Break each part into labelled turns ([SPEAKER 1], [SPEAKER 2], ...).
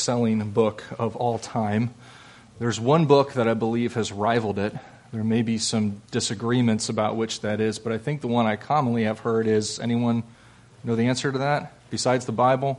[SPEAKER 1] best-selling book of all time. There's one book that I believe has rivaled it. There may be some disagreements about which that is, but I think the one I commonly have heard is, anyone know the answer to that besides the Bible?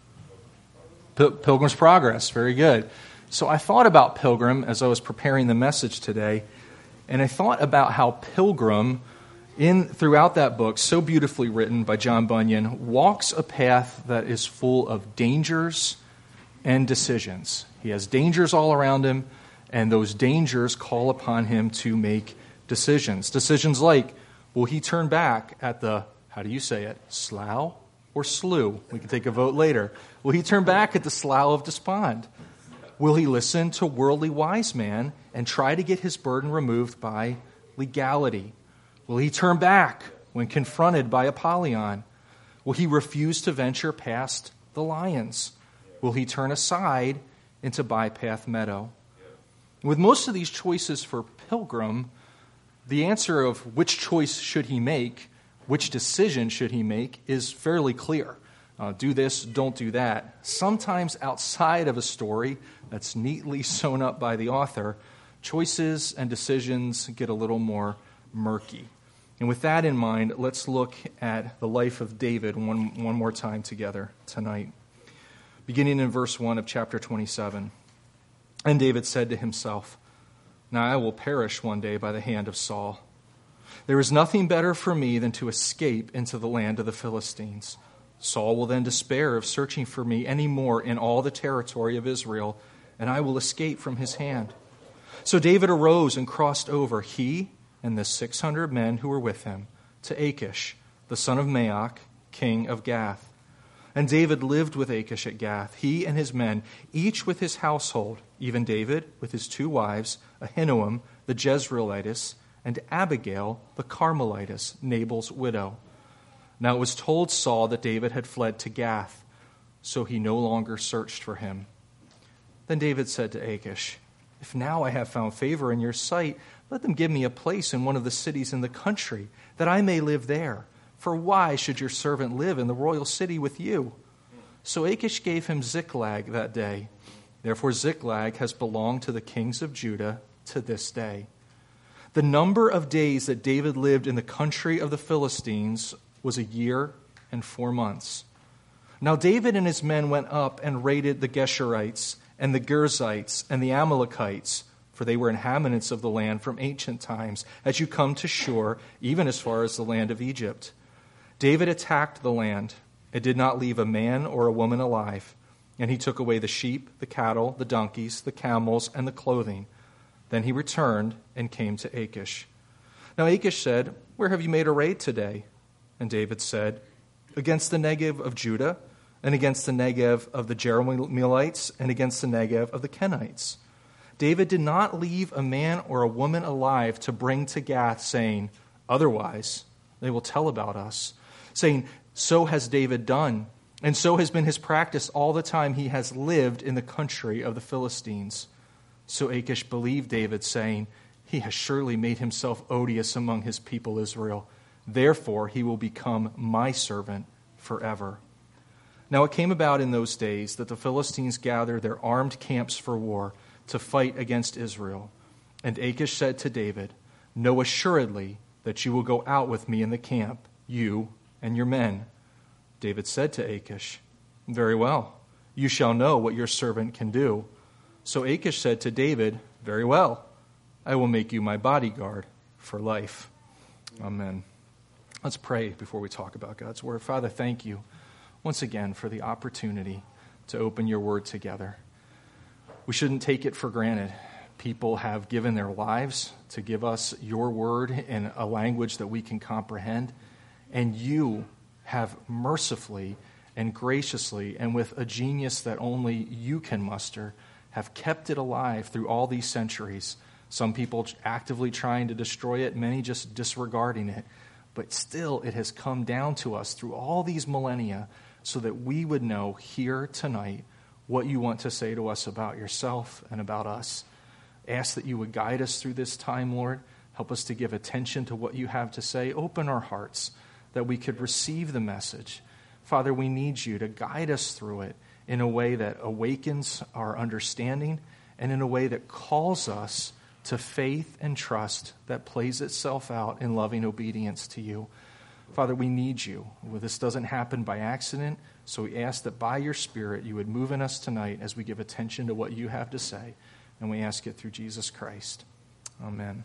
[SPEAKER 1] Pilgrim's Progress. Very good. So I thought about Pilgrim as I was preparing the message today, and I thought about how Pilgrim, throughout that book, so beautifully written by John Bunyan, walks a path that is full of dangers and decisions. He has dangers all around him, and those dangers call upon him to make decisions. Decisions like, will he turn back at the, how do you say it, slough or slough? We can take a vote later. Will he turn back at the slough of despond? Will he listen to worldly wise man and try to get his burden removed by legality? Will he turn back when confronted by Apollyon? Will he refuse to venture past the lions? Will he turn aside into Bypath Meadow? With most of these choices for Pilgrim, the answer of which choice should he make, which decision should he make, is fairly clear. Do this, don't do that. Sometimes outside of a story that's neatly sewn up by the author, choices and decisions get a little more murky. And with that in mind, let's look at the life of David one more time together tonight. Beginning in verse 1 of chapter 27. And David said to himself, now I will perish one day by the hand of Saul. There is nothing better for me than to escape into the land of the Philistines. Saul will then despair of searching for me any more in all the territory of Israel, and I will escape from his hand. So David arose and crossed over, he and the 600 men who were with him, to Achish, the son of Maoch, king of Gath. And David lived with Achish at Gath, he and his men, each with his household, even David with his 2 wives, Ahinoam the Jezreelitess, and Abigail the Carmelitess, Nabal's widow. Now it was told Saul that David had fled to Gath, so he no longer searched for him. Then David said to Achish, if now I have found favor in your sight, let them give me a place in one of the cities in the country, that I may live there. For why should your servant live in the royal city with you? So Achish gave him Ziklag that day. Therefore Ziklag has belonged to the kings of Judah to this day. The number of days that David lived in the country of the Philistines was 1 year and 4 months. Now David and his men went up and raided the Geshurites and the Girzites and the Amalekites, for they were inhabitants of the land from ancient times, as you come to Shur, even as far as the land of Egypt. David attacked the land and did not leave a man or a woman alive, and he took away the sheep, the cattle, the donkeys, the camels, and the clothing. Then he returned and came to Achish. Now Achish said, where have you made a raid today? And David said, against the Negev of Judah, and against the Negev of the Jerahmeelites, and against the Negev of the Kenites. David did not leave a man or a woman alive to bring to Gath, saying, otherwise they will tell about us, saying, so has David done, and so has been his practice all the time he has lived in the country of the Philistines. So Achish believed David, saying, he has surely made himself odious among his people Israel. Therefore he will become my servant forever. Now it came about in those days that the Philistines gathered their armed camps for war to fight against Israel. And Achish said to David, know assuredly that you will go out with me in the camp, you and your men. David said to Achish, very well, you shall know what your servant can do. So Achish said to David, very well, I will make you my bodyguard for life. Amen. Let's pray before we talk about God's word. Father, thank you once again for the opportunity to open your word together. We shouldn't take it for granted. People have given their lives to give us your word in a language that we can comprehend, and you have mercifully and graciously and with a genius that only you can muster have kept it alive through all these centuries. Some people actively trying to destroy it, many just disregarding it. But still, it has come down to us through all these millennia so that we would know here tonight what you want to say to us about yourself and about us. Ask that you would guide us through this time, Lord. Help us to give attention to what you have to say. Open our hearts that we could receive the message. Father, we need you to guide us through it in a way that awakens our understanding and in a way that calls us to faith and trust that plays itself out in loving obedience to you. Father, we need you. Well, this doesn't happen by accident, so we ask that by your Spirit you would move in us tonight as we give attention to what you have to say, and we ask it through Jesus Christ. Amen.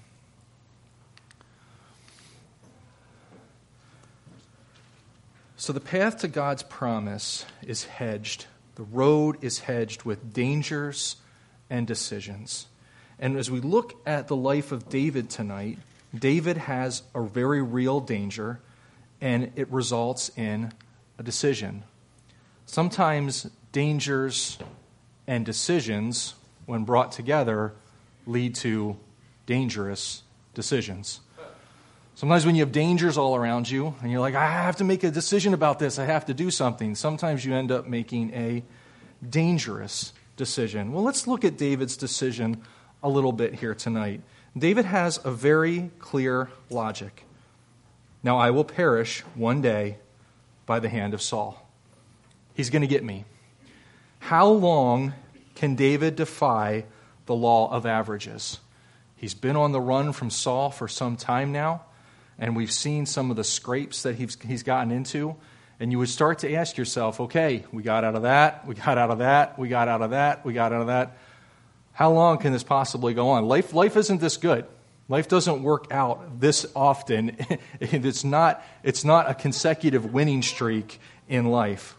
[SPEAKER 1] So the path to God's promise is hedged. The road is hedged with dangers and decisions. And as we look at the life of David tonight, David has a very real danger, and it results in a decision. Sometimes dangers and decisions, when brought together, lead to dangerous decisions. Sometimes when you have dangers all around you, and you're like, I have to make a decision about this, I have to do something, sometimes you end up making a dangerous decision. Well, let's look at David's decision a little bit here tonight. David has a very clear logic. Now I will perish one day by the hand of Saul. He's going to get me. How long can David defy the law of averages? He's been on the run from Saul for some time now, and we've seen some of the scrapes that he's gotten into. And you would start to ask yourself, okay, we got out of that, we got out of that, we got out of that, we got out of that. How long can this possibly go on? Life isn't this good. Life doesn't work out this often. It's not a consecutive winning streak in life.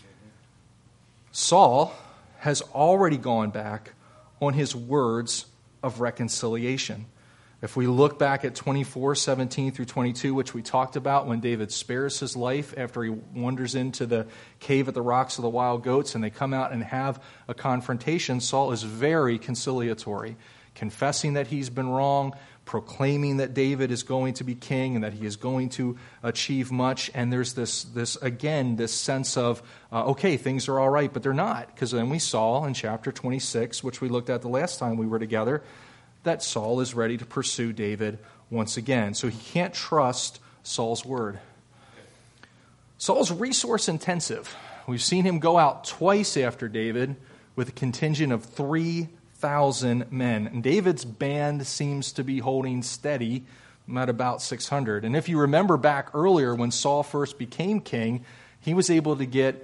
[SPEAKER 1] Saul has already gone back on his words of reconciliation. If we look back at 24:17 through 22, which we talked about when David spares his life after he wanders into the cave at the rocks of the wild goats and they come out and have a confrontation, Saul is very conciliatory, confessing that he's been wrong, proclaiming that David is going to be king and that he is going to achieve much. And there's this sense of, okay, things are all right, but they're not. Because then we saw in chapter 26, which we looked at the last time we were together, that Saul is ready to pursue David once again. So he can't trust Saul's word. Saul's resource intensive. We've seen him go out twice after David with a contingent of 3,000 men. And David's band seems to be holding steady at about 600. And if you remember back earlier when Saul first became king, he was able to get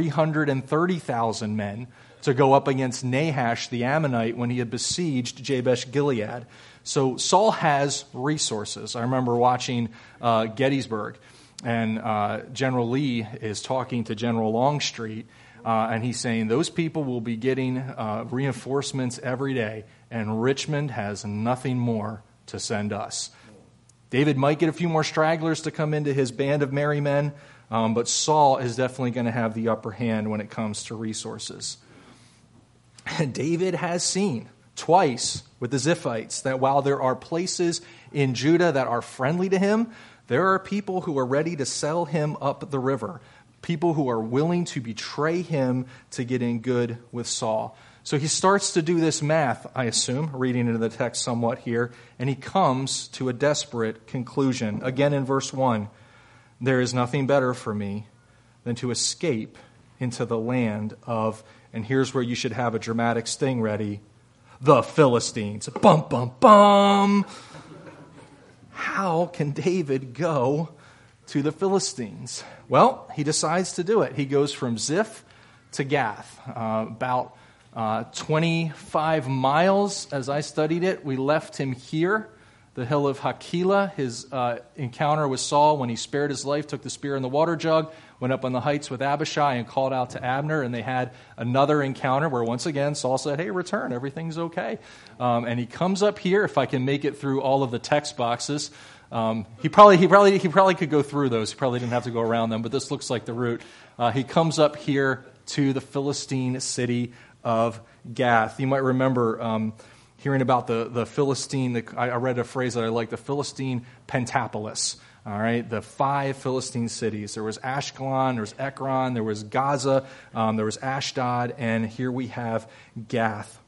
[SPEAKER 1] 330,000 men to go up against Nahash the Ammonite when he had besieged Jabesh Gilead. So Saul has resources. I remember watching Gettysburg, and General Lee is talking to General Longstreet, and he's saying those people will be getting reinforcements every day, and Richmond has nothing more to send us. David might get a few more stragglers to come into his band of merry men, but Saul is definitely going to have the upper hand when it comes to resources. David has seen twice with the Ziphites that while there are places in Judah that are friendly to him, there are people who are ready to sell him up the river, people who are willing to betray him to get in good with Saul. So he starts to do this math, I assume, reading into the text somewhat here, and he comes to a desperate conclusion. Again in verse 1, there is nothing better for me than to escape into the land of, and here's where you should have a dramatic sting ready, the Philistines. Bum, bum, bum. How can David go to the Philistines? Well, he decides to do it. He goes from Ziph to Gath, about 25 miles as I studied it. We left him here, the hill of Hakilah, his encounter with Saul when he spared his life, took the spear and the water jug, went up on the heights with Abishai and called out to Abner, and they had another encounter where once again Saul said, hey, return, everything's okay. And he comes up here, if I can make it through all of the text boxes. He probably could go through those. He probably didn't have to go around them, but this looks like the route. He comes up here to the Philistine city of Gath. You might remember hearing about the Philistine, I read a phrase that I like, the Philistine Pentapolis. All right, the 5 Philistine cities. There was Ashkelon, there was Ekron, there was Gaza, there was Ashdod, and here we have Gath.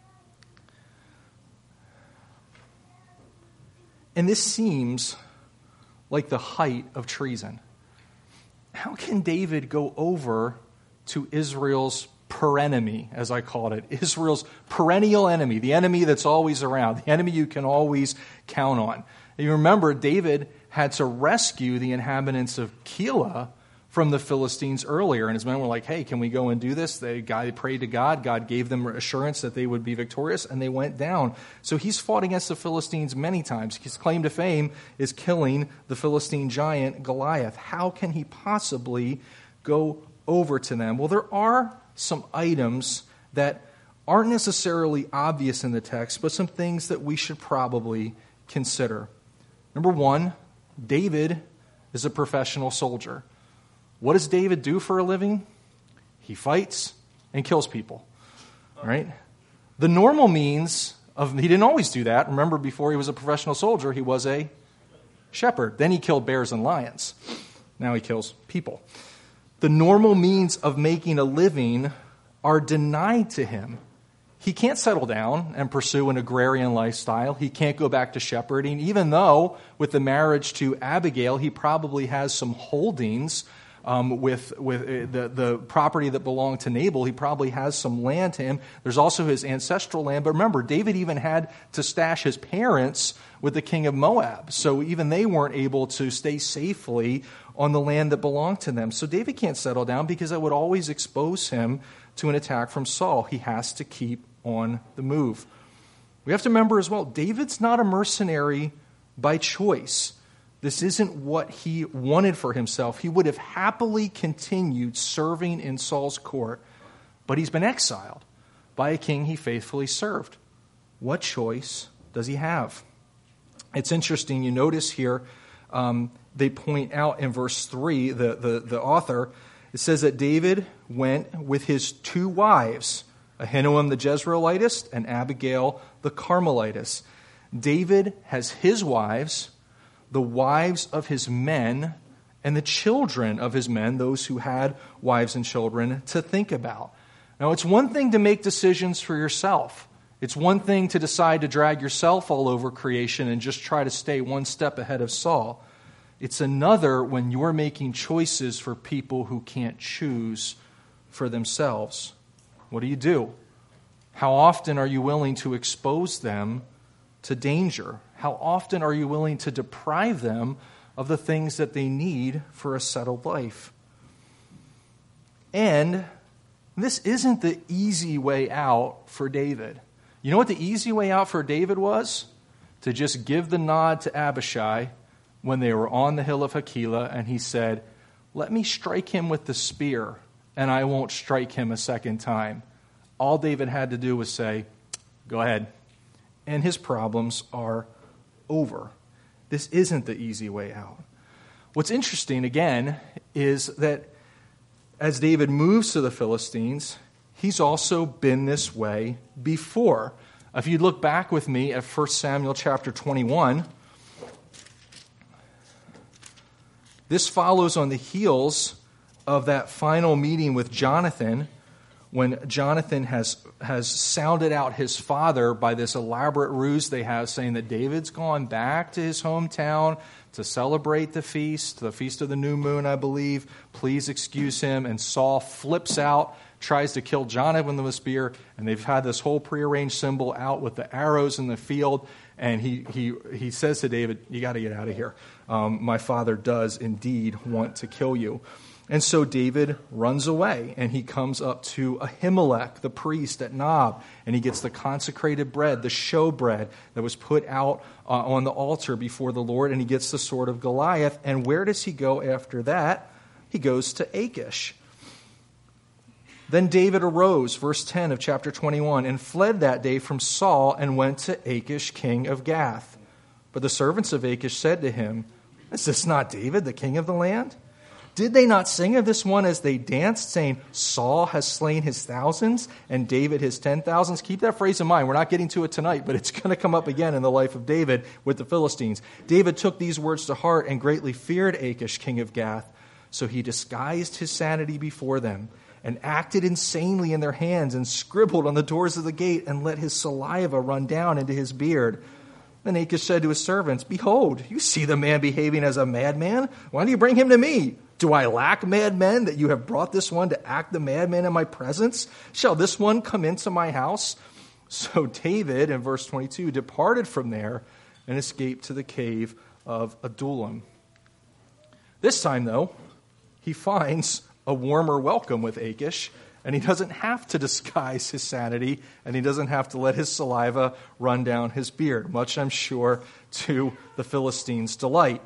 [SPEAKER 1] And this seems like the height of treason. How can David go over to Israel's perenemy, as I called it, Israel's perennial enemy, the enemy that's always around, the enemy you can always count on. And you remember, David had to rescue the inhabitants of Keilah from the Philistines earlier, and his men were like, hey, can we go and do this? They prayed to God. God gave them assurance that they would be victorious, and they went down. So he's fought against the Philistines many times. His claim to fame is killing the Philistine giant Goliath. How can he possibly go over to them? Well, there are some items that aren't necessarily obvious in the text, but some things that we should probably consider. Number one, David is a professional soldier. What does David do for a living? He fights and kills people, right? The normal means of, he didn't always do that. Remember, before he was a professional soldier, he was a shepherd. Then he killed bears and lions. Now he kills people. The normal means of making a living are denied to him. He can't settle down and pursue an agrarian lifestyle. He can't go back to shepherding, even though with the marriage to Abigail, he probably has some holdings with the property that belonged to Nabal. He probably has some land to him. There's also his ancestral land. But remember, David even had to stash his parents with the king of Moab. So even they weren't able to stay safely on the land that belonged to them. So David can't settle down because that would always expose him to an attack from Saul. He has to keep on the move. We have to remember as well, David's not a mercenary by choice. This isn't what he wanted for himself. He would have happily continued serving in Saul's court, but he's been exiled by a king he faithfully served. What choice does he have? It's interesting. You notice here, they point out in verse 3, the author, it says that David went with his two wives, Ahinoam the Jezreelitess and Abigail the Carmelitess. David has his wives, the wives of his men, and the children of his men, those who had wives and children, to think about. Now, it's one thing to make decisions for yourself. It's one thing to decide to drag yourself all over creation and just try to stay one step ahead of Saul. It's another when you're making choices for people who can't choose for themselves. What do? How often are you willing to expose them to danger? How often are you willing to deprive them of the things that they need for a settled life? And this isn't the easy way out for David. You know what the easy way out for David was? To just give the nod to Abishai when they were on the hill of Hakila, and he said, let me strike him with the spear, and I won't strike him a second time. All David had to do was say, go ahead. And his problems are over. This isn't the easy way out. What's interesting, again, is that as David moves to the Philistines, he's also been this way before. If you look back with me at 1 Samuel chapter 21, this follows on the heels of that final meeting with Jonathan, when Jonathan has sounded out his father by this elaborate ruse they have, saying that David's gone back to his hometown to celebrate the feast of the new moon, I believe. Please excuse him. And Saul flips out, tries to kill Jonathan with a spear, and they've had this whole prearranged symbol out with the arrows in the field. And he says to David, you got to get out of here. My father does indeed want to kill you. And so David runs away, and he comes up to Ahimelech, the priest at Nob, and he gets the consecrated bread, the showbread that was put out on the altar before the Lord, and he gets the sword of Goliath. And where does he go after that? He goes to Achish. Then David arose, verse 10 of chapter 21, and fled that day from Saul and went to Achish, king of Gath. But the servants of Achish said to him, is this not David, the king of the land? Did they not sing of this one as they danced, saying, Saul has slain his thousands and David his 10,000s? Keep that phrase in mind. We're not getting to it tonight, but it's going to come up again in the life of David with the Philistines. David took these words to heart and greatly feared Achish, king of Gath. So he disguised his sanity before them and acted insanely in their hands and scribbled on the doors of the gate and let his saliva run down into his beard. Then Achish said to his servants, behold, you see the man behaving as a madman. Why do you bring him to me? Do I lack madmen that you have brought this one to act the madman in my presence? Shall this one come into my house?" So David, in verse 22, departed from there and escaped to the cave of Adullam. This time, though, he finds a warmer welcome with Achish, and he doesn't have to disguise his sanity, and he doesn't have to let his saliva run down his beard, much, I'm sure, to the Philistines' delight.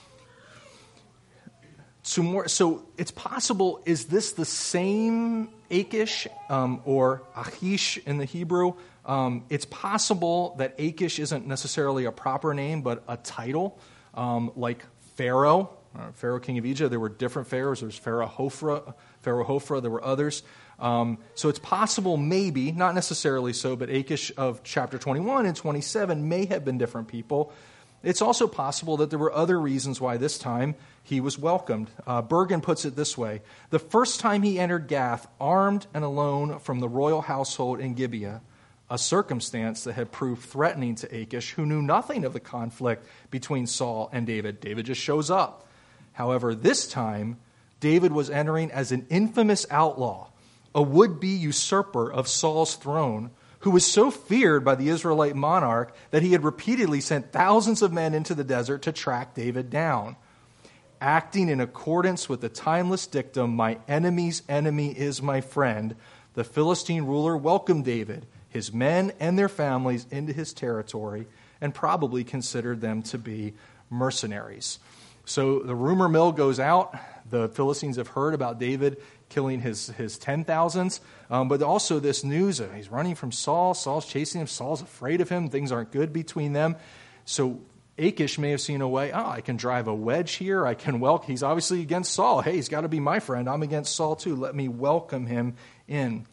[SPEAKER 1] So it's possible, is this the same Achish or Achish in the Hebrew? It's possible that Achish isn't necessarily a proper name, but a title, like Pharaoh. Pharaoh, king of Egypt. There were different pharaohs. There was Pharaoh Hophra. There were others. So it's possible, maybe, not necessarily so, but Achish of chapter 21 and 27 may have been different people. It's also possible that there were other reasons why this time he was welcomed. Bergen puts it this way: the first time he entered Gath, armed and alone from the royal household in Gibeah, a circumstance that had proved threatening to Achish, who knew nothing of the conflict between Saul and David. David just shows up. However, this time, David was entering as an infamous outlaw, a would-be usurper of Saul's throne, who was so feared by the Israelite monarch that he had repeatedly sent thousands of men into the desert to track David down. Acting in accordance with the timeless dictum, "My enemy's enemy is my friend," the Philistine ruler welcomed David, his men, and their families into his territory, and probably considered them to be mercenaries. So the rumor mill goes out. The Philistines have heard about David killing his 10,000s, but also this news of he's running from Saul. Saul's chasing him. Saul's afraid of him. Things aren't good between them. So Achish may have seen a way, I can drive a wedge here. I can welcome. He's obviously against Saul. Hey, he's got to be my friend. I'm against Saul too. Let me welcome him in.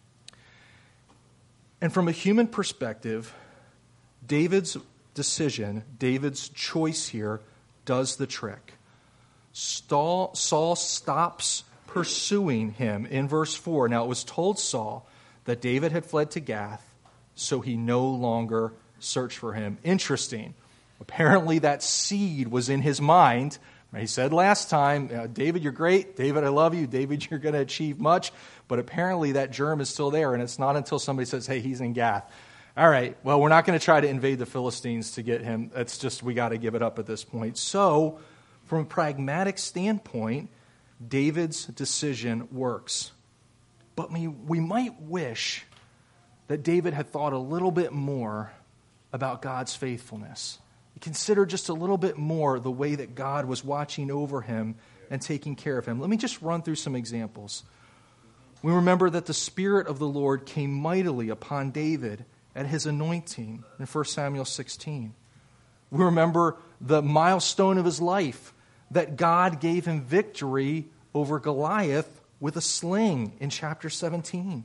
[SPEAKER 1] And from a human perspective, David's decision, David's choice here does the trick. Saul stops pursuing him in verse 4. Now it was told Saul that David had fled to Gath, so he no longer searched for him. Interesting. Apparently that seed was in his mind. He said last time, David, you're great. David, I love you. David, you're going to achieve much. But apparently that germ is still there, and it's not until somebody says, hey, he's in Gath. All right, well, we're not going to try to invade the Philistines to get him. It's just we got to give it up at this point. So, from a pragmatic standpoint, David's decision works. But we might wish that David had thought a little bit more about God's faithfulness. He considered just a little bit more the way that God was watching over him and taking care of him. Let me just run through some examples. We remember that the Spirit of the Lord came mightily upon David at his anointing in 1 Samuel 16. We remember the milestone of his life, that God gave him victory over Goliath with a sling in chapter 17.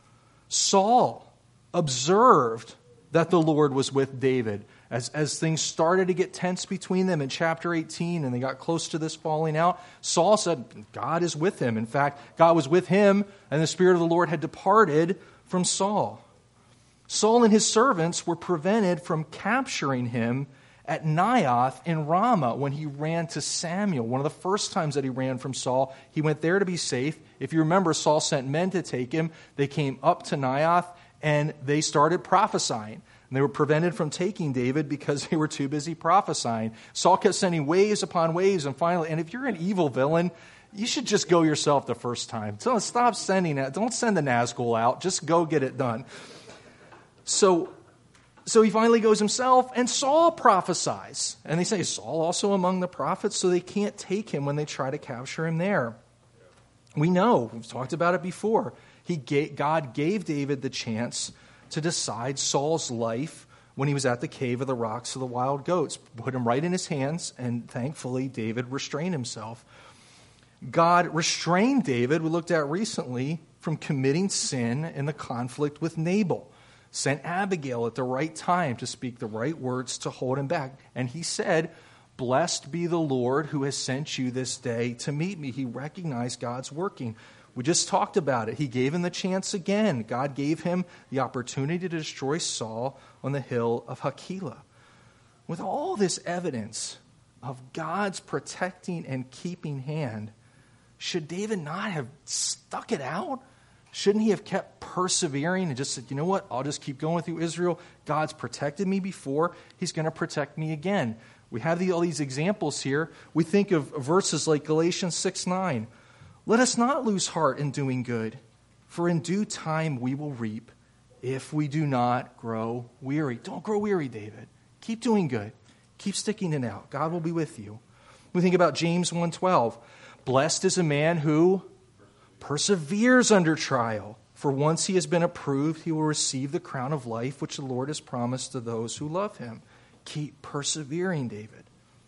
[SPEAKER 1] Saul observed that the Lord was with David as things started to get tense between them in chapter 18 and they got close to this falling out. Saul said, God is with him. In fact, God was with him and the Spirit of the Lord had departed from Saul. Saul and his servants were prevented from capturing him at Naioth in Ramah when he ran to Samuel. One of the first times that he ran from Saul, he went there to be safe. If you remember, Saul sent men to take him. They came up to Naioth and they started prophesying. And they were prevented from taking David because they were too busy prophesying. Saul kept sending waves upon waves, and finally, and if you're an evil villain, you should just go yourself the first time. So stop sending that. Don't send the Nazgul out. Just go get it done. So he finally goes himself, and Saul prophesies. And they say, is Saul also among the prophets? So they can't take him when they try to capture him there. We know, we've talked about it before, God gave David the chance to decide Saul's life when he was at the cave of the rocks of the wild goats. Put him right in his hands, and thankfully David restrained himself. God restrained David, we looked at recently, from committing sin in the conflict with Nabal. Sent Abigail at the right time to speak the right words to hold him back. And he said, blessed be the Lord who has sent you this day to meet me. He recognized God's working. We just talked about it. He gave him the chance again. God gave him the opportunity to destroy Saul on the hill of Hakilah. With all this evidence of God's protecting and keeping hand, should David not have stuck it out? Shouldn't he have kept persevering and just said, you know what, I'll just keep going with you, Israel. God's protected me before. He's going to protect me again. We have all these examples here. We think of verses like Galatians 6:9. Let us not lose heart in doing good, for in due time we will reap if we do not grow weary. Don't grow weary, David. Keep doing good. Keep sticking it out. God will be with you. We think about James 1:12. Blessed is a man who perseveres under trial, for once he has been approved, he will receive the crown of life which the Lord has promised to those who love him. Keep persevering, David.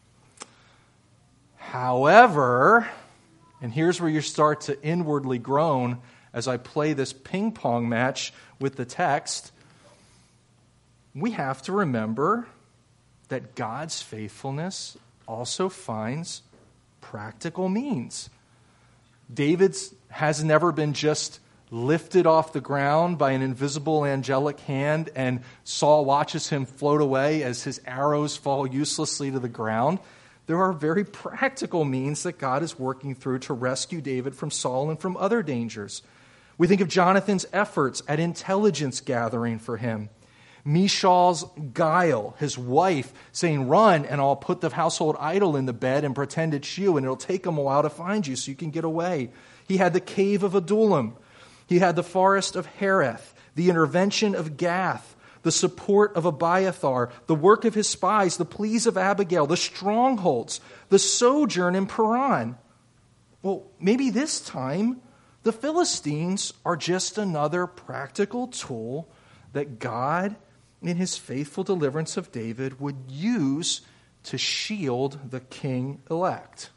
[SPEAKER 1] However, and here's where you start to inwardly groan as I play this ping pong match with the text, we have to remember that God's faithfulness also finds practical means. David's has never been just lifted off the ground by an invisible angelic hand and Saul watches him float away as his arrows fall uselessly to the ground. There are very practical means that God is working through to rescue David from Saul and from other dangers. We think of Jonathan's efforts at intelligence gathering for him. Michal's guile, his wife, saying, run and I'll put the household idol in the bed and pretend it's you and it'll take them a while to find you so you can get away. He had the cave of Adullam. He had the forest of Hereth, the intervention of Gath, the support of Abiathar, the work of his spies, the pleas of Abigail, the strongholds, the sojourn in Paran. Well, maybe this time the Philistines are just another practical tool that God, in his faithful deliverance of David, would use to shield the king-elect.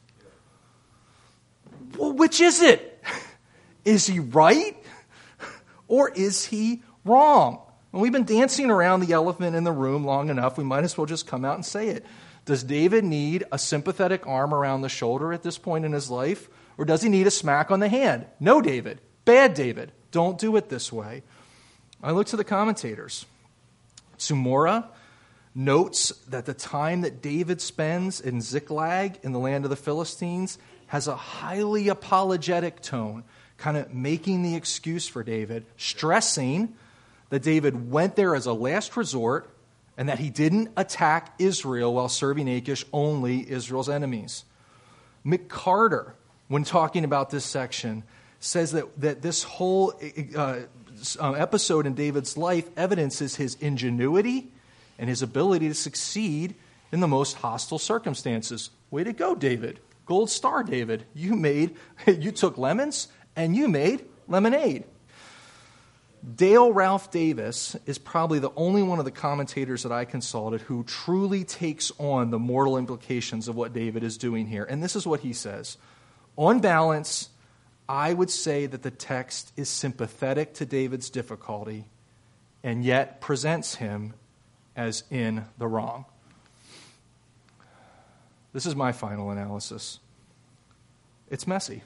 [SPEAKER 1] Well, which is it? Is he right or is he wrong? Well, we've been dancing around the elephant in the room long enough. We might as well just come out and say it. Does David need a sympathetic arm around the shoulder at this point in his life? Or does he need a smack on the hand? No, David. Bad David. Don't do it this way. I look to the commentators. Sumora notes that the time that David spends in Ziklag in the land of the Philistines has a highly apologetic tone, kind of making the excuse for David, stressing that David went there as a last resort and that he didn't attack Israel while serving Achish only Israel's enemies. McCarter, when talking about this section, says that this whole episode in David's life evidences his ingenuity and his ability to succeed in the most hostile circumstances. Way to go, David. Gold star, David. You took lemons and you made lemonade. Dale Ralph Davis is probably the only one of the commentators that I consulted who truly takes on the moral implications of what David is doing here. And this is what he says. On balance, I would say that the text is sympathetic to David's difficulty and yet presents him as in the wrong. This is my final analysis. It's messy.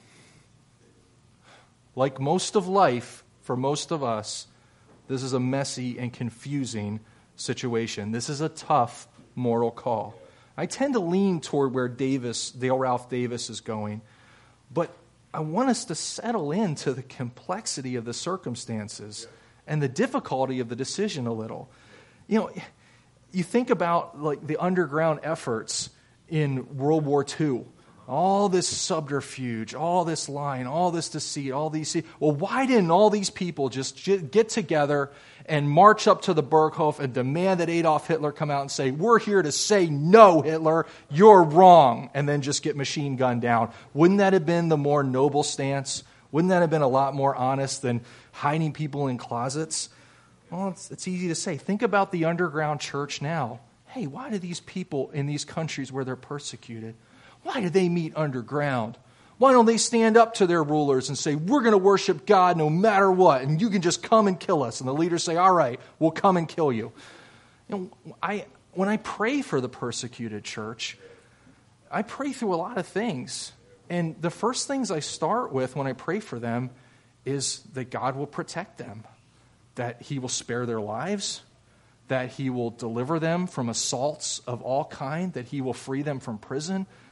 [SPEAKER 1] Like most of life, for most of us, this is a messy and confusing situation. This is a tough moral call. I tend to lean toward where Dale Ralph Davis is going, but I want us to settle into the complexity of the circumstances and the difficulty of the decision a little. You know, you think about like the underground efforts in World War II. All this subterfuge, all this lying, all this deceit, all these... Well, why didn't all these people just get together and march up to the Berghof and demand that Adolf Hitler come out and say, we're here to say, no, Hitler, you're wrong, and then just get machine gunned down? Wouldn't that have been the more noble stance? Wouldn't that have been a lot more honest than hiding people in closets? Well, it's easy to say. Think about the underground church now. Hey, why do these people in these countries where they're persecuted, why do they meet underground? Why don't they stand up to their rulers and say, we're going to worship God no matter what, and you can just come and kill us? And the leaders say, all right, we'll come and kill you. You know, when I pray for the persecuted church, I pray through a lot of things. And the first things I start with when I pray for them is that God will protect them, that he will spare their lives, that he will deliver them from assaults of all kind, that he will free them from prison,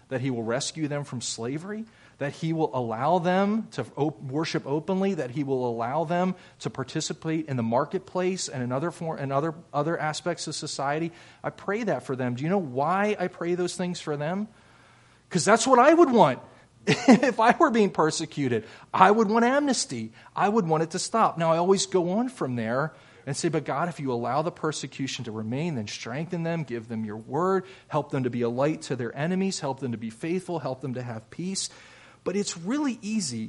[SPEAKER 1] that he will rescue them from slavery, that he will allow them to worship openly, that he will allow them to participate in the marketplace and in other aspects of society. I pray that for them. Do you know why I pray those things for them? Because that's what I would want. If I were being persecuted, I would want amnesty. I would want it to stop. Now, I always go on from there and say, but God, if you allow the persecution to remain, then strengthen them, give them your word, help them to be a light to their enemies, help them to be faithful, help them to have peace. But it's really easy.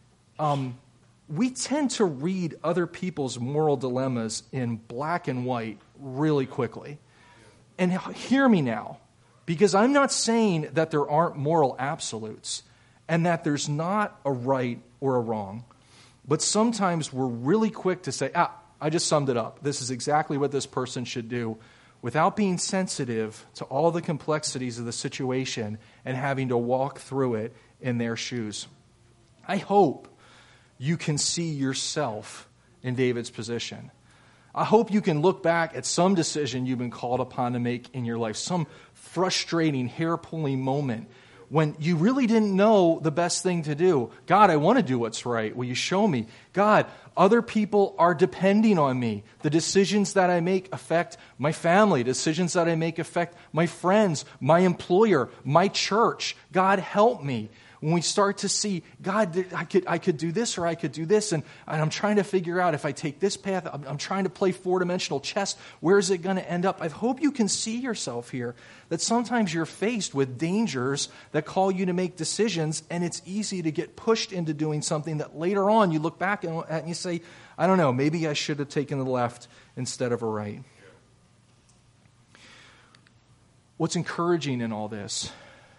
[SPEAKER 1] We tend to read other people's moral dilemmas in black and white really quickly. And hear me now, because I'm not saying that there aren't moral absolutes and that there's not a right or a wrong. But sometimes we're really quick to say, I just summed it up. This is exactly what this person should do, without being sensitive to all the complexities of the situation and having to walk through it in their shoes. I hope you can see yourself in David's position. I hope you can look back at some decision you've been called upon to make in your life, some frustrating, hair-pulling moment when you really didn't know the best thing to do. God, I want to do what's right. Will you show me? God, other people are depending on me. The decisions that I make affect my family. Decisions that I make affect my friends, my employer, my church. God, help me. When we start to see, God, I could do this or I could do this, and I'm trying to figure out if I take this path, I'm trying to play four-dimensional chess, where is it going to end up? I hope you can see yourself here, that sometimes you're faced with dangers that call you to make decisions, and it's easy to get pushed into doing something that later on you look back at and you say, I don't know, maybe I should have taken the left instead of a right. What's encouraging in all this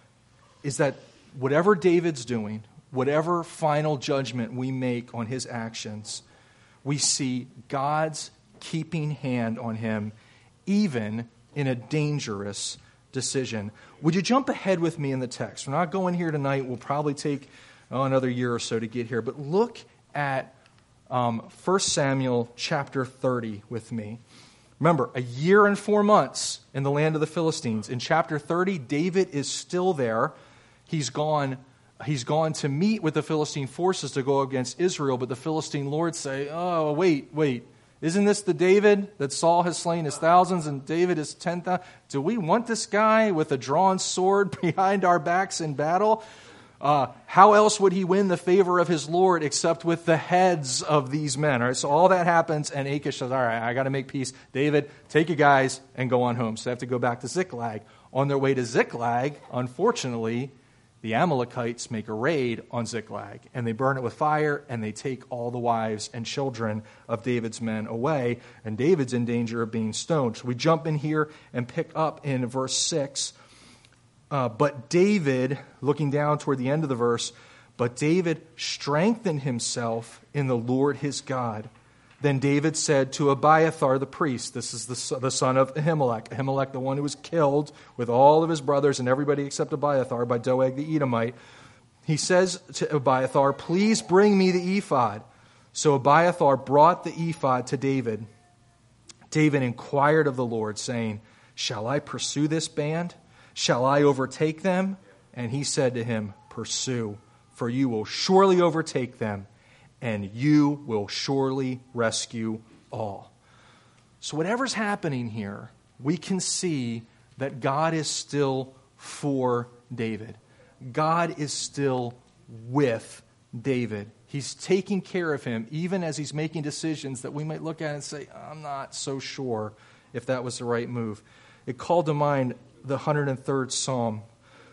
[SPEAKER 1] is that whatever David's doing, whatever final judgment we make on his actions, we see God's keeping hand on him, even in a dangerous decision. Would you jump ahead with me in the text? We're not going here tonight. We'll probably take another year or so to get here. But look at 1 Samuel chapter 30 with me. Remember, a year and 4 months in the land of the Philistines. In chapter 30, David is still there. He's gone to meet with the Philistine forces to go against Israel, but the Philistine lords say, oh, wait, isn't this the David that Saul has slain his thousands and David his 10,000? Do we want this guy with a drawn sword behind our backs in battle? How else would he win the favor of his Lord except with the heads of these men? All right, so all that happens, and Achish says, all right, I got to make peace. David, take you guys and go on home. So they have to go back to Ziklag. On their way to Ziklag, unfortunately, the Amalekites make a raid on Ziklag, and they burn it with fire, and they take all the wives and children of David's men away, and David's in danger of being stoned. So we jump in here and pick up in verse 6. But David, looking down toward the end of the verse, but David strengthened himself in the Lord his God. Then David said to Abiathar the priest, this is the son of Ahimelech, the one who was killed with all of his brothers and everybody except Abiathar by Doeg the Edomite. He says to Abiathar, please bring me the ephod. So Abiathar brought the ephod to David. David inquired of the Lord, saying, shall I pursue this band? Shall I overtake them? And he said to him, pursue, for you will surely overtake them, and you will surely rescue all. So whatever's happening here, we can see that God is still for David. God is still with David. He's taking care of him, even as he's making decisions that we might look at and say, I'm not so sure if that was the right move. It called to mind the 103rd Psalm.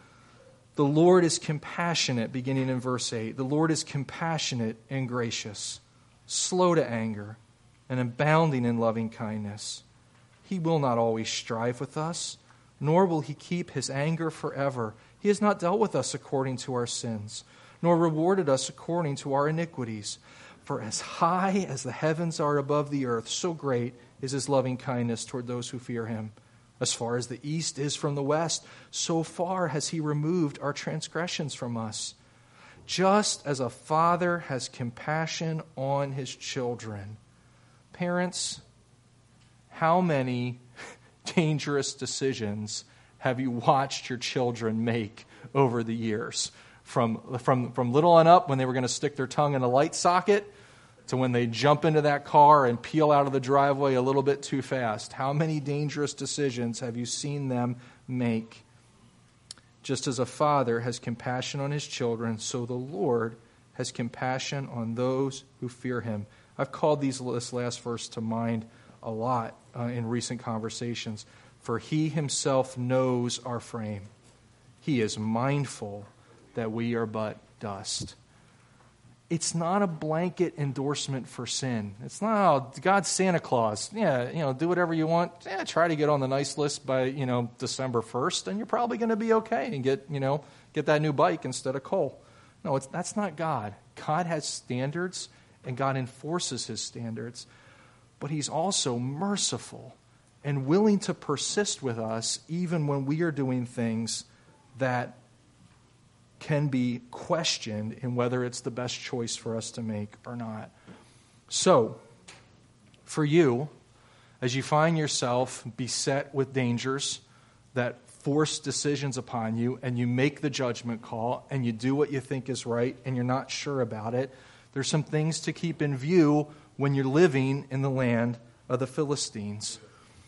[SPEAKER 1] The Lord is compassionate, beginning in verse 8. The Lord is compassionate and gracious, slow to anger, and abounding in loving kindness. He will not always strive with us, nor will he keep his anger forever. He has not dealt with us according to our sins, nor rewarded us according to our iniquities. For as high as the heavens are above the earth, so great is his loving kindness toward those who fear him. As far as the east is from the west, so far has he removed our transgressions from us. Just as a father has compassion on his children. Parents, how many dangerous decisions have you watched your children make over the years? From little on up, when they were going to stick their tongue in a light socket, to when they jump into that car and peel out of the driveway a little bit too fast. How many dangerous decisions have you seen them make? Just as a father has compassion on his children, so the Lord has compassion on those who fear him. I've called this last verse to mind a lot in recent conversations. For he himself knows our frame. He is mindful that we are but dust. It's not a blanket endorsement for sin. It's not, oh, God's Santa Claus. Yeah, do whatever you want. Yeah, try to get on the nice list by, December 1st, and you're probably going to be okay and get that new bike instead of coal. No, that's not God. God has standards, and God enforces his standards. But he's also merciful and willing to persist with us even when we are doing things that can be questioned in whether it's the best choice for us to make or not. So, for you, as you find yourself beset with dangers that force decisions upon you, and you make the judgment call, and you do what you think is right, and you're not sure about it, there's some things to keep in view when you're living in the land of the Philistines.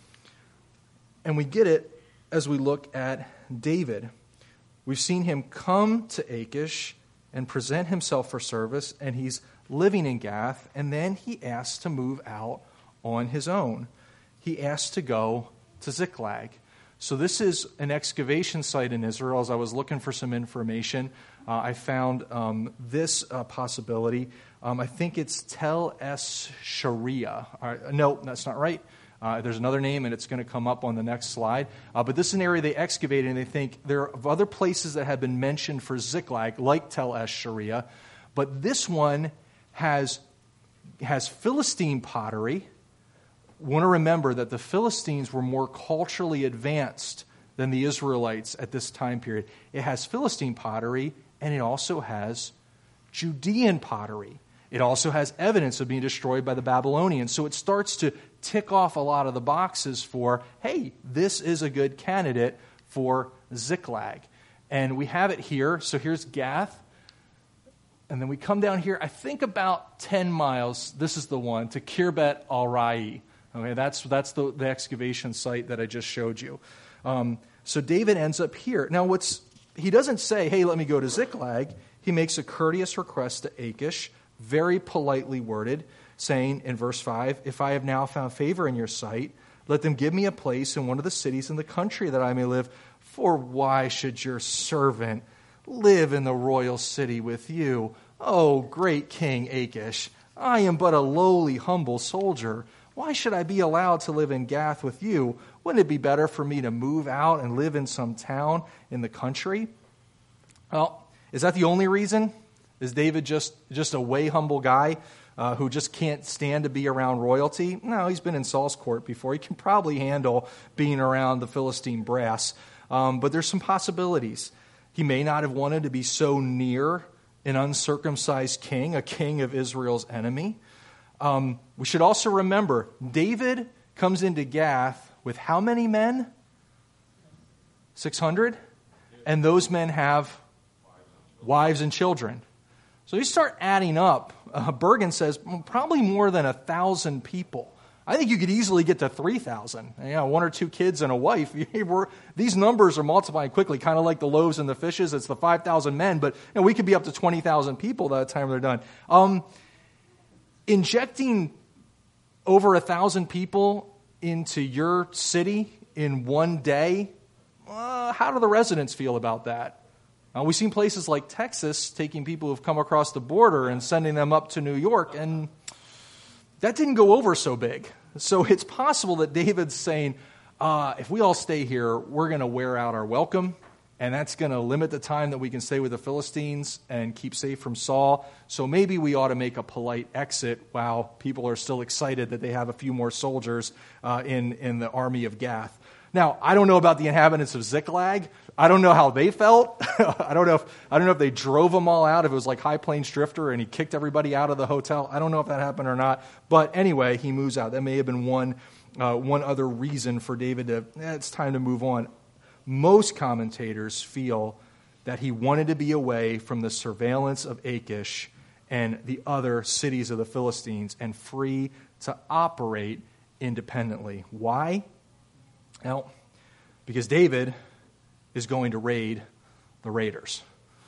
[SPEAKER 1] And we get it as we look at David. We've seen him come to Achish and present himself for service, and he's living in Gath, and then he asks to move out on his own. He asks to go to Ziklag. So this is an excavation site in Israel. As I was looking for some information, I found this possibility. I think it's Tel Es Sharia. No, that's not right. There's another name, and it's going to come up on the next slide. But this is an area they excavated, and they think there are other places that have been mentioned for Ziklag, like Tel Es Sharia. But this one has Philistine pottery. Want to remember that the Philistines were more culturally advanced than the Israelites at this time period. It has Philistine pottery, and it also has Judean pottery. It also has evidence of being destroyed by the Babylonians. So it starts to tick off a lot of the boxes for, hey, this is a good candidate for Ziklag. And we have it here. So here's Gath. And then we come down here, I think about 10 miles, this is the one, to Kirbet al-Rai. Okay, that's the excavation site that I just showed you. So David ends up here. Now, he doesn't say, hey, let me go to Ziklag. He makes a courteous request to Achish, very politely worded, saying in verse 5, if I have now found favor in your sight, let them give me a place in one of the cities in the country that I may live. For why should your servant live in the royal city with you? Oh, great King Achish, I am but a lowly, humble soldier. Why should I be allowed to live in Gath with you? Wouldn't it be better for me to move out and live in some town in the country? Well, is that the only reason? Is David just a way humble guy who just can't stand to be around royalty? No, he's been in Saul's court before. He can probably handle being around the Philistine brass. But there's some possibilities. He may not have wanted to be so near an uncircumcised king, a king of Israel's enemy. We should also remember, David comes into Gath with how many men? 600? And those men have wives and children. So you start adding up. Bergen says probably more than 1,000 people. I think you could easily get to 3,000. One or two kids and a wife. These numbers are multiplying quickly, kind of like the loaves and the fishes. It's the 5,000 men, but we could be up to 20,000 people by the time they're done. Injecting over 1,000 people into your city in one day, how do the residents feel about that? We've seen places like Texas taking people who've come across the border and sending them up to New York, and that didn't go over so big. So it's possible that David's saying, if we all stay here, we're going to wear out our welcome, and that's going to limit the time that we can stay with the Philistines and keep safe from Saul. So maybe we ought to make a polite exit while people are still excited that they have a few more soldiers in the army of Gath. Now, I don't know about the inhabitants of Ziklag. I don't know how they felt. I don't know if they drove them all out, if it was like High Plains Drifter and he kicked everybody out of the hotel. I don't know if that happened or not. But anyway, he moves out. That may have been one other reason for David to, it's time to move on. most commentators feel that he wanted to be away from the surveillance of Achish and the other cities of the Philistines and free to operate independently. Why? Well, because David is going to raid the raiders.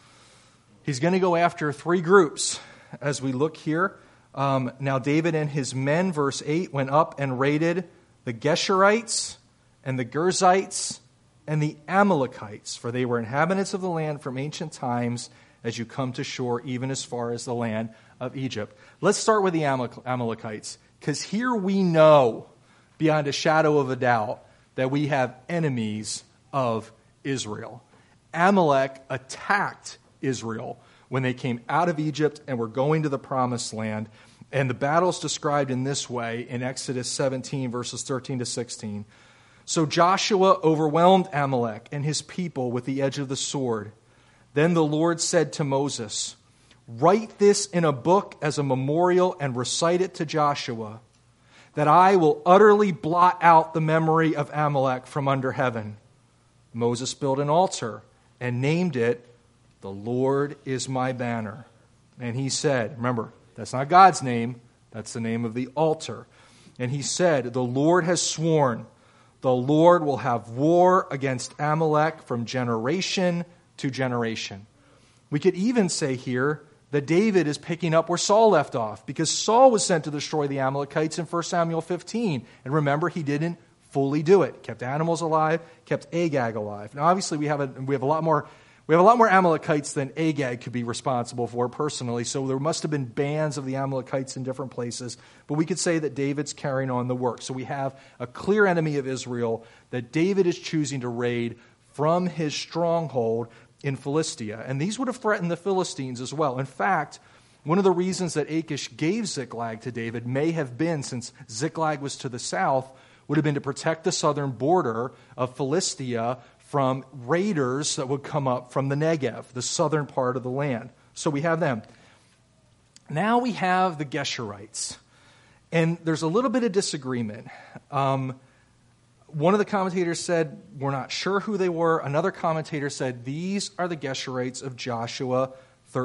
[SPEAKER 1] He's going to go after three groups as we look here. Now David and his men, verse 8, went up and raided the Geshurites and the Girzites and the Amalekites, for they were inhabitants of the land from ancient times as you come to shore, even as far as the land of Egypt. Let's start with the Amalekites, because here we know, beyond a shadow of a doubt, that we have enemies of Israel. Amalek attacked Israel when they came out of Egypt and were going to the promised land. And the battle's described in this way in Exodus 17, verses 13 to 16. So Joshua overwhelmed Amalek and his people with the edge of the sword. Then the Lord said to Moses, "Write this in a book as a memorial and recite it to Joshua, that I will utterly blot out the memory of Amalek from under heaven." Moses built an altar and named it, "The Lord is my banner." And he said, remember, that's not God's name, that's the name of the altar. And he said, "The Lord has sworn, the Lord will have war against Amalek from generation to generation." We could even say here that David is picking up where Saul left off, because Saul was sent to destroy the Amalekites in 1 Samuel 15. And remember, he didn't fully do it. Kept animals alive, kept Agag alive. Now, obviously, we have a lot more Amalekites than Agag could be responsible for personally, so there must have been bands of the Amalekites in different places. But we could say that David's carrying on the work. So we have a clear enemy of Israel that David is choosing to raid from his stronghold in Philistia. And these would have threatened the Philistines as well. In fact, one of the reasons that Achish gave Ziklag to David may have been, since Ziklag was to the south, would have been to protect the southern border of Philistia from raiders that would come up from the Negev, the southern part of the land. So we have them. Now we have the Geshurites. And there's a little bit of disagreement. One of the commentators said, we're not sure who they were. Another commentator said, these are the Geshurites of Joshua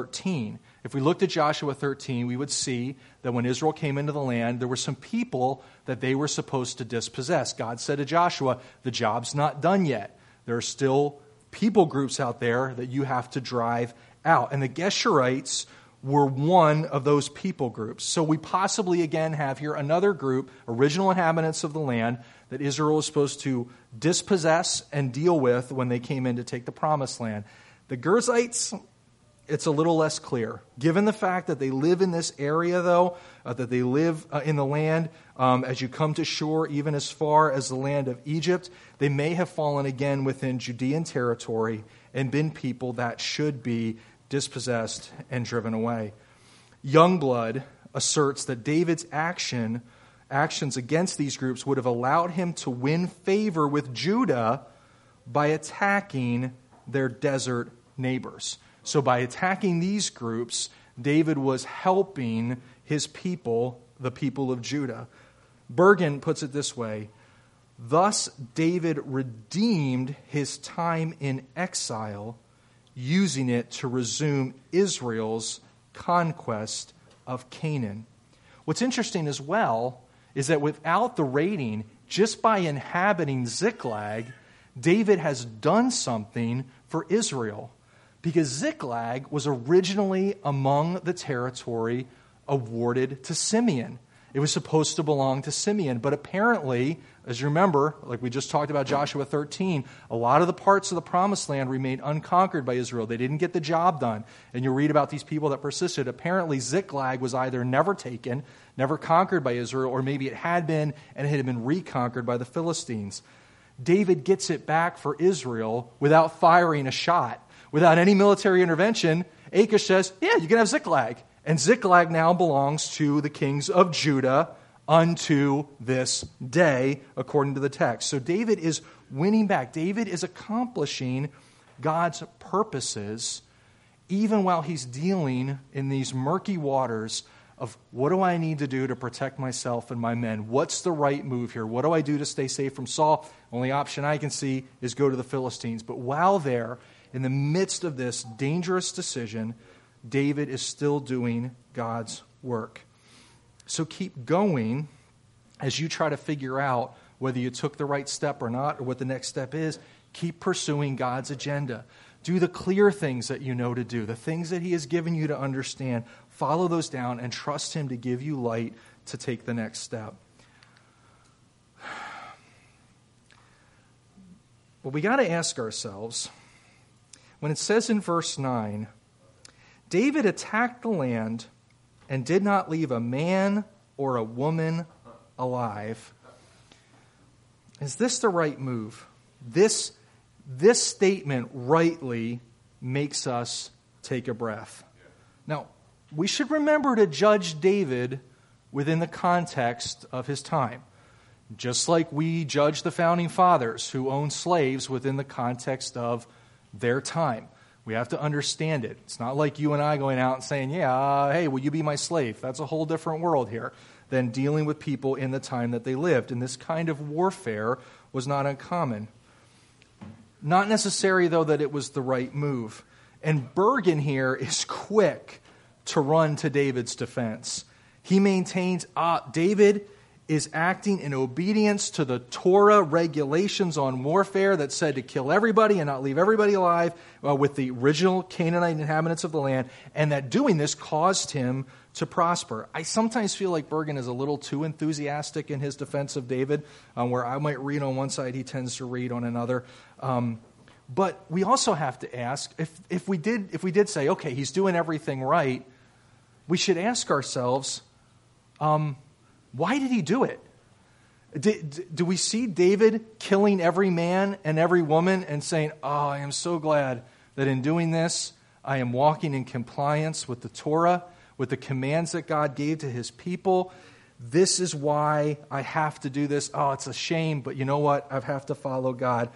[SPEAKER 1] 13. If we looked at Joshua 13, we would see that when Israel came into the land, there were some people that they were supposed to dispossess. God said to Joshua, the job's not done yet. There are still people groups out there that you have to drive out. And the Geshurites were one of those people groups. So we possibly again have here another group, original inhabitants of the land, that Israel was supposed to dispossess and deal with when they came in to take the promised land. The Girzites, it's a little less clear. Given the fact that they live in this area, though, that they live in the land, as you come to shore, even as far as the land of Egypt, they may have fallen again within Judean territory and been people that should be dispossessed and driven away. Youngblood asserts that David's actions against these groups would have allowed him to win favor with Judah by attacking their desert neighbors. So by attacking these groups, David was helping his people, the people of Judah. Bergen puts it this way: thus David redeemed his time in exile, using it to resume Israel's conquest of Canaan. What's interesting as well is that without the raiding, just by inhabiting Ziklag, David has done something for Israel. Because Ziklag was originally among the territory awarded to Simeon. It was supposed to belong to Simeon, but apparently, as you remember, like we just talked about Joshua 13, a lot of the parts of the promised land remained unconquered by Israel. They didn't get the job done. And you read about these people that persisted. Apparently, Ziklag was either never taken, never conquered by Israel, or maybe it had been and it had been reconquered by the Philistines. David gets it back for Israel without firing a shot. Without any military intervention. Achish says, yeah, you can have Ziklag. And Ziklag now belongs to the kings of Judah unto this day, according to the text. So David is winning back. David is accomplishing God's purposes even while he's dealing in these murky waters of what do I need to do to protect myself and my men? What's the right move here? What do I do to stay safe from Saul? Only option I can see is go to the Philistines. But while there, in the midst of this dangerous decision, David is still doing God's work. So keep going as you try to figure out whether you took the right step or not, or what the next step is. Keep pursuing God's agenda. Do the clear things that you know to do, the things that He has given you to understand. Follow those down and trust Him to give you light to take the next step. But we got to ask ourselves, when it says in verse 9, David attacked the land and did not leave a man or a woman alive. Is this the right move? This statement rightly makes us take a breath. Now, we should remember to judge David within the context of his time, just like we judge the founding fathers who owned slaves within the context of their time. We have to understand it. It's not like you and I going out and saying, hey, will you be my slave? That's a whole different world here than dealing with people in the time that they lived. And this kind of warfare was not uncommon. Not necessary, though, that it was the right move. And Bergen here is quick to run to David's defense. He maintains, David is acting in obedience to the Torah regulations on warfare that said to kill everybody and not leave everybody alive with the original Canaanite inhabitants of the land, and that doing this caused him to prosper. I sometimes feel like Bergen is a little too enthusiastic in his defense of David, where I might read on one side, he tends to read on another. But we also have to ask, if we did say, okay, he's doing everything right, we should ask ourselves, why did he do it? Do we see David killing every man and every woman and saying, I am so glad that in doing this, I am walking in compliance with the Torah, with the commands that God gave to His people. This is why I have to do this. It's a shame, but you know what? I have to follow God.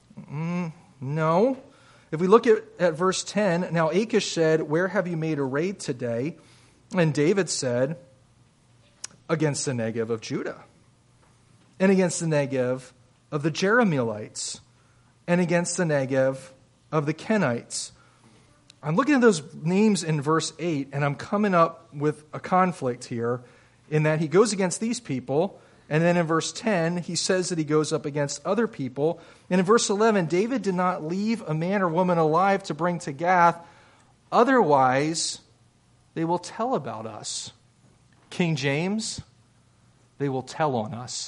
[SPEAKER 1] No. If we look at verse 10, now Achish said, where have you made a raid today? And David said, against the Negev of Judah, and against the Negev of the Jerahmeelites, and against the Negev of the Kenites. I'm looking at those names in verse 8, and I'm coming up with a conflict here in that he goes against these people, and then in verse 10, he says that he goes up against other people. And in verse 11, David did not leave a man or woman alive to bring to Gath, otherwise they will tell about us. King James, they will tell on us.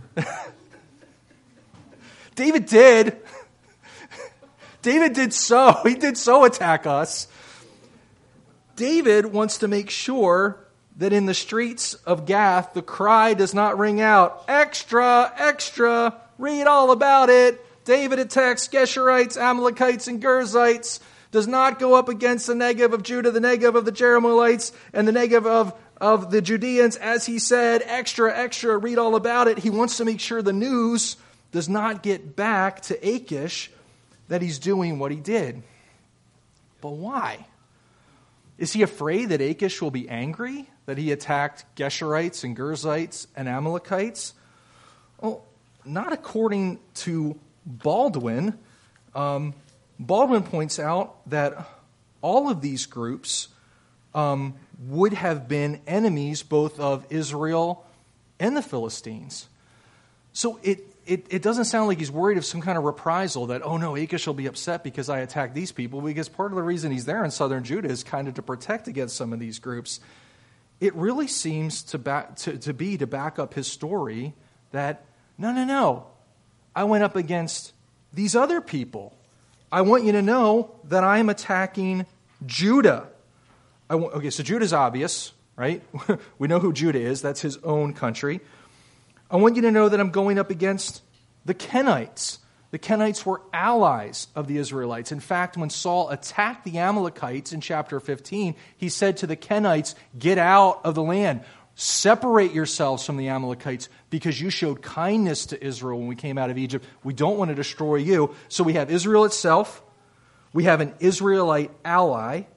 [SPEAKER 1] David did. David did so. He did so attack us. David wants to make sure that in the streets of Gath, the cry does not ring out, extra, extra, read all about it. David attacks Geshurites, Amalekites, and Girzites, does not go up against the Negev of Judah, the Negev of the Jerahmeelites, and the Negev of the Judeans, as he said, extra, extra, read all about it. He wants to make sure the news does not get back to Achish that he's doing what he did. But why? Is he afraid that Achish will be angry that he attacked Geshurites and Girzites and Amalekites? Well, not according to Baldwin. Baldwin points out that all of these groups would have been enemies both of Israel and the Philistines. So it doesn't sound like he's worried of some kind of reprisal that, oh no, Achish will be upset because I attacked these people, because part of the reason he's there in southern Judah is kind of to protect against some of these groups. It really seems to back up his story that, no, I went up against these other people. I want you to know that I am attacking Judah. Okay, so Judah's obvious, right? We know who Judah is. That's his own country. I want you to know that I'm going up against the Kenites. The Kenites were allies of the Israelites. In fact, when Saul attacked the Amalekites in chapter 15, he said to the Kenites, get out of the land. Separate yourselves from the Amalekites because you showed kindness to Israel when we came out of Egypt. We don't want to destroy you. So we have Israel itself. We have an Israelite ally.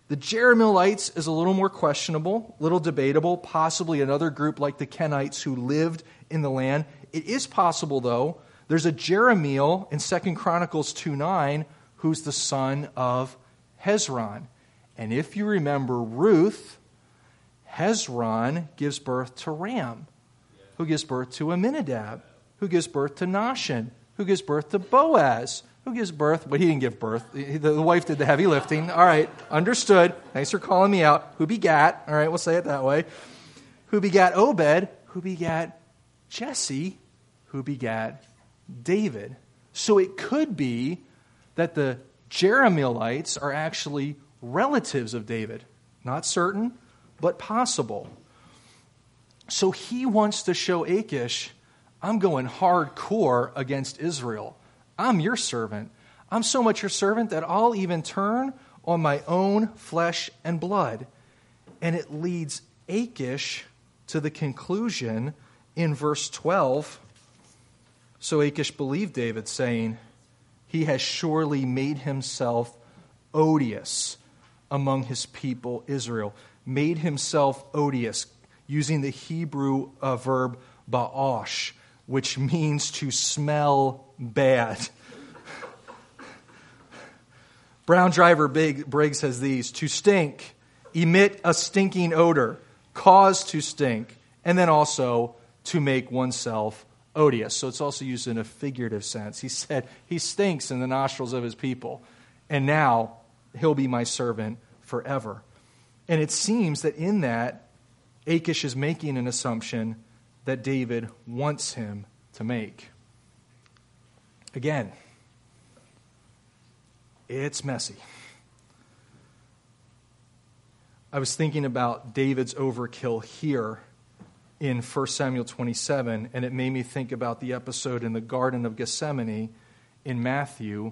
[SPEAKER 1] The Jerahmeelites is a little more questionable, a little debatable, possibly another group like the Kenites who lived in the land. It is possible, though, there's a Jerahmeel in 2 Chronicles 2:9 who's the son of Hezron. And if you remember Ruth, Hezron gives birth to Ram, who gives birth to Amminadab, who gives birth to Nahshon, who gives birth to Boaz, who gives birth, but he didn't give birth. The wife did the heavy lifting. All right, understood. Thanks for calling me out. Who begat, all right, we'll say it that way. Who begat Obed, who begat Jesse, who begat David. So it could be that the Jerahmeelites are actually relatives of David. Not certain, but possible. So he wants to show Achish, I'm going hardcore against Israel. I'm your servant. I'm so much your servant that I'll even turn on my own flesh and blood. And it leads Achish to the conclusion in verse 12. So Achish believed David, saying, he has surely made himself odious among his people Israel. Made himself odious, using the Hebrew verb ba'osh, which means to smell bad. Brown Driver Briggs has these: to stink, emit a stinking odor, cause to stink, and then also to make oneself odious. So it's also used in a figurative sense. He said he stinks in the nostrils of his people, and now he'll be my servant forever. And it seems that in that, Achish is making an assumption that David wants him to make. Again, it's messy. I was thinking about David's overkill here in 1 Samuel 27, and it made me think about the episode in the Garden of Gethsemane in Matthew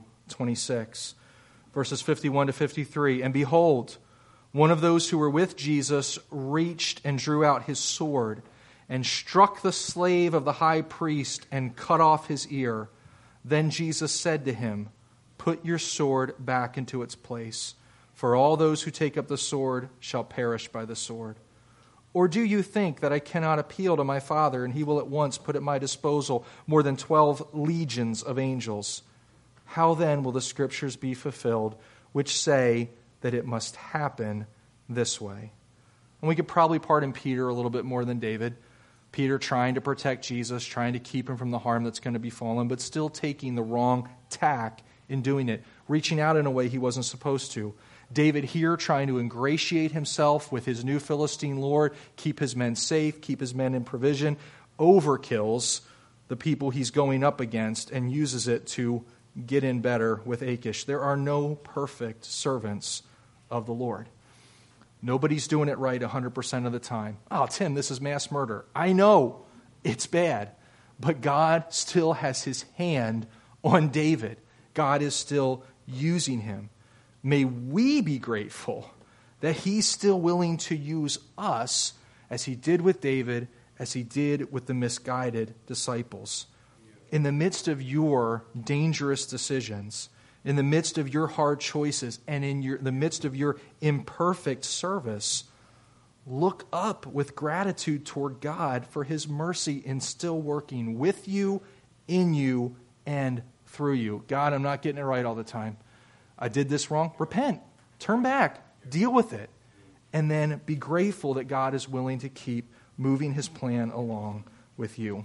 [SPEAKER 1] 26, verses 51 to 53. And behold, one of those who were with Jesus reached and drew out his sword and struck the slave of the high priest and cut off his ear. Then Jesus said to him, put your sword back into its place, for all those who take up the sword shall perish by the sword. Or do you think that I cannot appeal to my Father, and he will at once put at my disposal more than 12 legions of angels? How then will the Scriptures be fulfilled, which say that it must happen this way? And we could probably pardon Peter a little bit more than David. Peter trying to protect Jesus, trying to keep him from the harm that's going to befall him, but still taking the wrong tack in doing it, reaching out in a way he wasn't supposed to. David here trying to ingratiate himself with his new Philistine lord, keep his men safe, keep his men in provision, overkills the people he's going up against and uses it to get in better with Achish. There are no perfect servants of the Lord. Nobody's doing it right 100% of the time. Oh, Tim, this is mass murder. I know it's bad, but God still has his hand on David. God is still using him. May we be grateful that he's still willing to use us as he did with David, as he did with the misguided disciples. In the midst of your dangerous decisions, in the midst of your hard choices, and in the midst of your imperfect service, look up with gratitude toward God for his mercy in still working with you, in you, and through you. God, I'm not getting it right all the time. I did this wrong. Repent. Turn back. Deal with it. And then be grateful that God is willing to keep moving his plan along with you.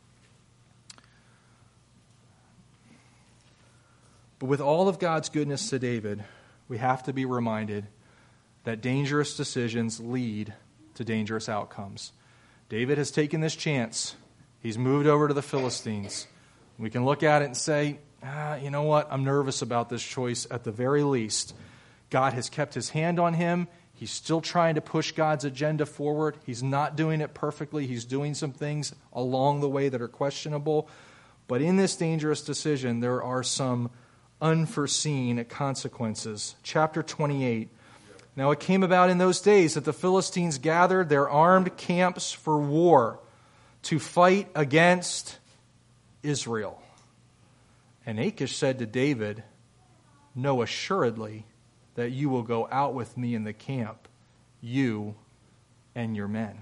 [SPEAKER 1] But with all of God's goodness to David, we have to be reminded that dangerous decisions lead to dangerous outcomes. David has taken this chance. He's moved over to the Philistines. We can look at it and say, you know what? I'm nervous about this choice at the very least. God has kept his hand on him. He's still trying to push God's agenda forward. He's not doing it perfectly. He's doing some things along the way that are questionable. But in this dangerous decision, there are some unforeseen consequences. Chapter 28. Now it came about in those days that the Philistines gathered their armed camps for war to fight against Israel. And Achish said to David, know assuredly that you will go out with me in the camp, you and your men."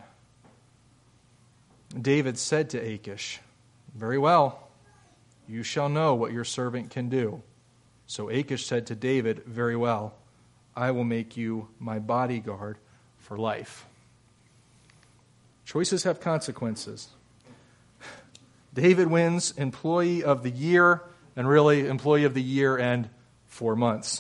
[SPEAKER 1] David said to Achish, "Very well, you shall know what your servant can do." So Achish said to David, "Very well, I will make you my bodyguard for life." Choices have consequences. David wins Employee of the Year, and really Employee of the Year and 4 months.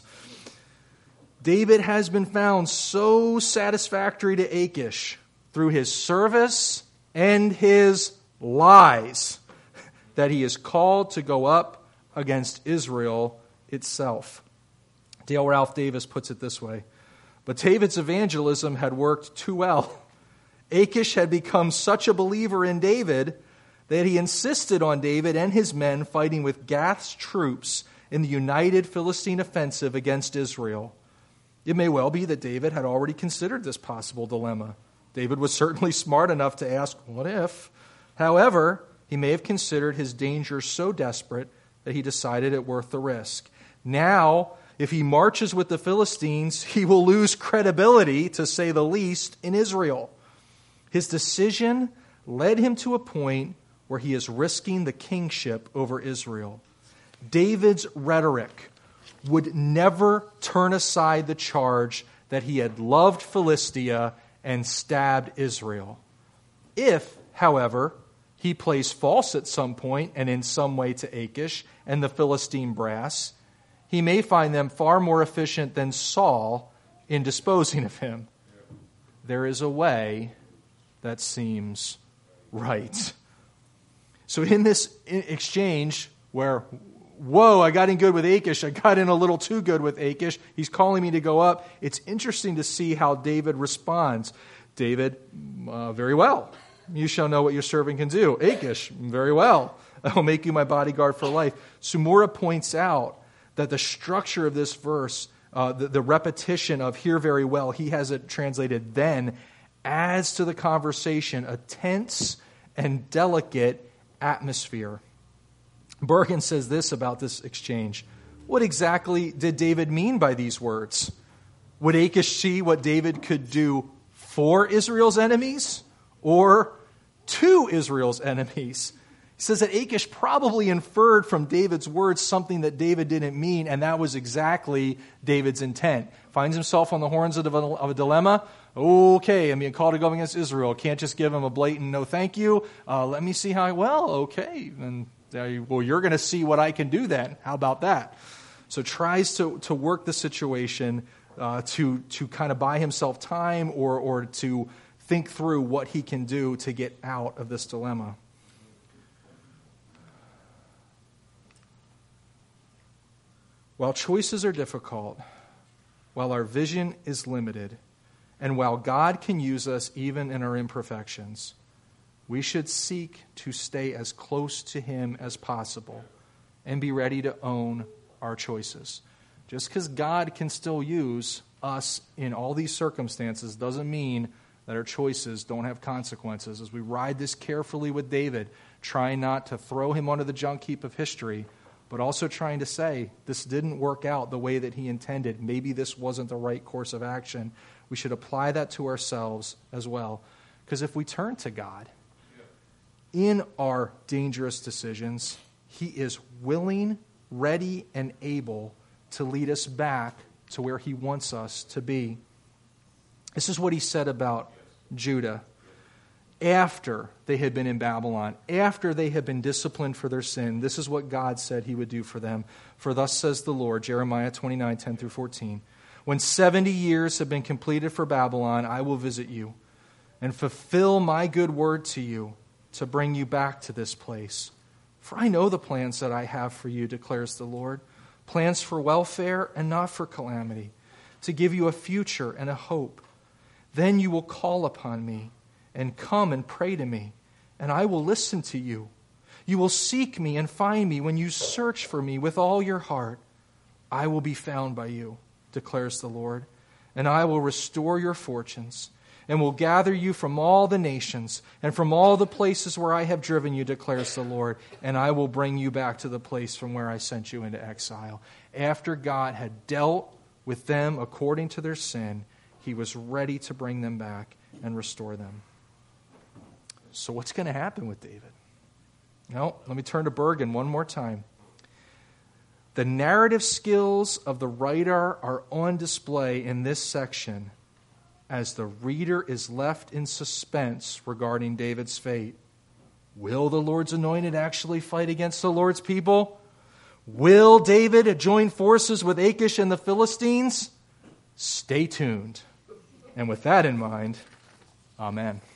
[SPEAKER 1] David has been found so satisfactory to Achish through his service and his lies that he is called to go up against Israel itself. Dale Ralph Davis puts it this way: "But David's evangelism had worked too well. Achish had become such a believer in David that he insisted on David and his men fighting with Gath's troops in the united Philistine offensive against Israel. It may well be that David had already considered this possible dilemma. David was certainly smart enough to ask, 'What if?' However, he may have considered his danger so desperate that he decided it worth the risk. Now, if he marches with the Philistines, he will lose credibility, to say the least, in Israel. His decision led him to a point where he is risking the kingship over Israel. David's rhetoric would never turn aside the charge that he had loved Philistia and stabbed Israel. If, however, he plays false at some point and in some way to Achish and the Philistine brass, he may find them far more efficient than Saul in disposing of him. There is a way that seems right." So in this exchange where, whoa, I got in good with Achish, I got in a little too good with Achish, he's calling me to go up, it's interesting to see how David responds. David, "Very well, you shall know what your servant can do." Achish, "Very well, I will make you my bodyguard for life." Sumura points out that the structure of this verse, the repetition of "hear very well," he has it translated "then," adds to the conversation a tense and delicate atmosphere. Bergen says this about this exchange: "What exactly did David mean by these words? Would Achish see what David could do for Israel's enemies or to Israel's enemies?" He says that Achish probably inferred from David's words something that David didn't mean, and that was exactly David's intent. Finds himself on the horns of a dilemma. Okay, I'm being called to go against Israel. Can't just give him a blatant no thank you. Let me see how okay. And well, you're going to see what I can do then. How about that? So tries to work the situation to kind of buy himself time or to think through what he can do to get out of this dilemma. While choices are difficult, while our vision is limited, and while God can use us even in our imperfections, we should seek to stay as close to Him as possible and be ready to own our choices. Just because God can still use us in all these circumstances doesn't mean that our choices don't have consequences. As we ride this carefully with David, trying not to throw him onto the junk heap of history, but also trying to say, this didn't work out the way that he intended. Maybe this wasn't the right course of action. We should apply that to ourselves as well. Because if we turn to God in our dangerous decisions, He is willing, ready, and able to lead us back to where He wants us to be. This is what He said about Judah. After they had been in Babylon, after they had been disciplined for their sin, this is what God said He would do for them. "For thus says the Lord," Jeremiah 29:10-14, "when 70 years have been completed for Babylon, I will visit you and fulfill my good word to you to bring you back to this place. For I know the plans that I have for you, declares the Lord, plans for welfare and not for calamity, to give you a future and a hope. Then you will call upon me and come and pray to me, and I will listen to you. You will seek me and find me when you search for me with all your heart. I will be found by you, declares the Lord, and I will restore your fortunes, and will gather you from all the nations and from all the places where I have driven you, declares the Lord, and I will bring you back to the place from where I sent you into exile." After God had dealt with them according to their sin, he was ready to bring them back and restore them. So what's going to happen with David? Well, let me turn to Bergen one more time. The narrative skills of the writer are on display in this section as the reader is left in suspense regarding David's fate. Will the Lord's anointed actually fight against the Lord's people? Will David join forces with Achish and the Philistines? Stay tuned. And with that in mind, amen.